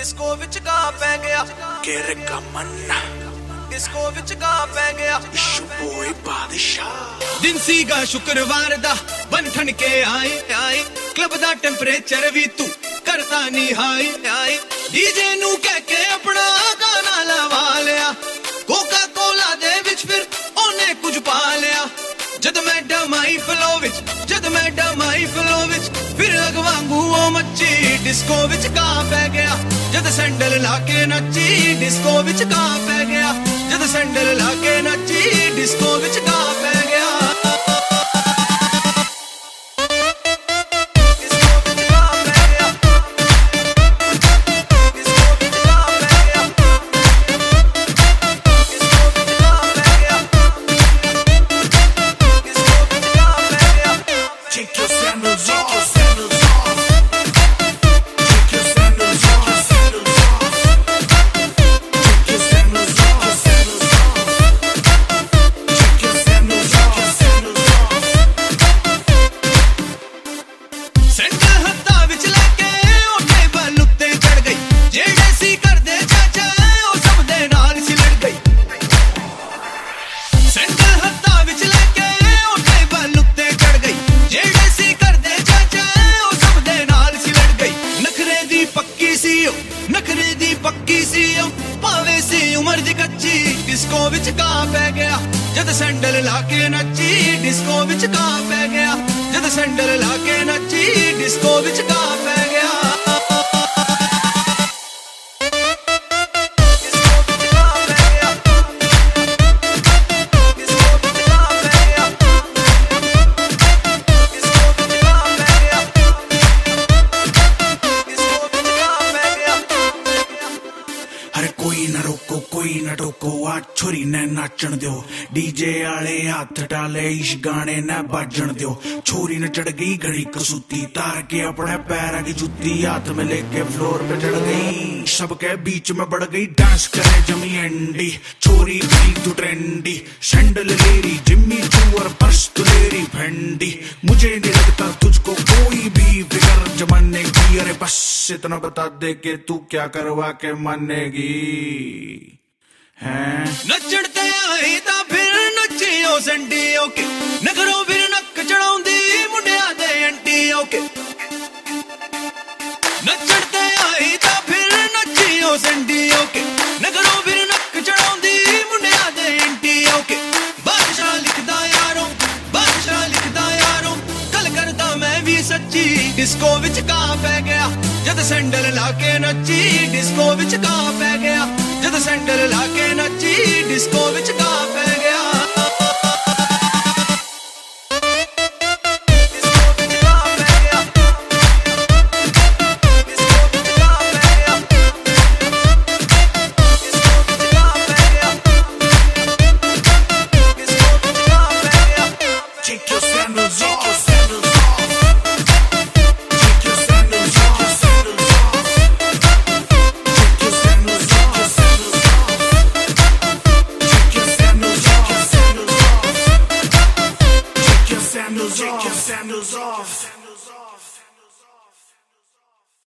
Disco विच गा पै गया केरे का मन्ना डिस्को विच गा पै गया इशू बॉय बादशाह। दिन सीगा शुक्रवार दा बन ठन के आए क्लब दा टेंपरेचर भी तू करता नहीं हाई डीजे नू कह के अपना गाना लवा लिया कोका कोला दे विच फिर ओने कुछ पा लिया जद मैं डमाई फ्लो विच फिर अगवांगू ओ मच्ची डिस्को विच गा पै गया जद सैंडल लाके नच्ची डिस्को विच गा पै गया जद सैंडल लाके नच्ची डिस्को विच गा पै गया डिस्को विच गा पै गया जद सैंडल लाके नच्ची डिस्को विच गा पै गया जद सैंडल लाके नच्ची डिस्को विच गा पै गया कोई न टोको आ छोरी ने नाचन दो डीजे आले हाथ डाले इस गाने ने बाजन दो छोरी ने चढ़ गई घड़ी कसूती तार के अपने पैर की जूती हाथ में लेके फ्लोर पे चढ़ गई सबके बीच में बढ़ गई डांस करे जमी एंडी छोरी भी तू ट्रेंडी सैंडल लेरी जिम्मी तू और पर्स तू लेरी फेंडी मुझे नहीं लगता तुझको कोई भी फिक्र जमाने की अरे बस इतना बता दे के तू क्या करवा के मानेगी नचण ते आई तां फिर नच्चियो संडियो के नगरों फिर नक चढ़ाउंदी मुंडिया दे अंटियो के नचण ते आई तां फिर नच्चियो संडियो के नगरों फिर नक चढ़ाउंदी मुंडिया दे अंटियो के बादशाह लिखदा यारों कल करदा मैं भी सच्ची डिस्को विच गा पै गया जद सैंडल लाके नच्ची डिस्को विच गा पै गया जद सैंडल लाके नच्ची डिस्को विच गा पै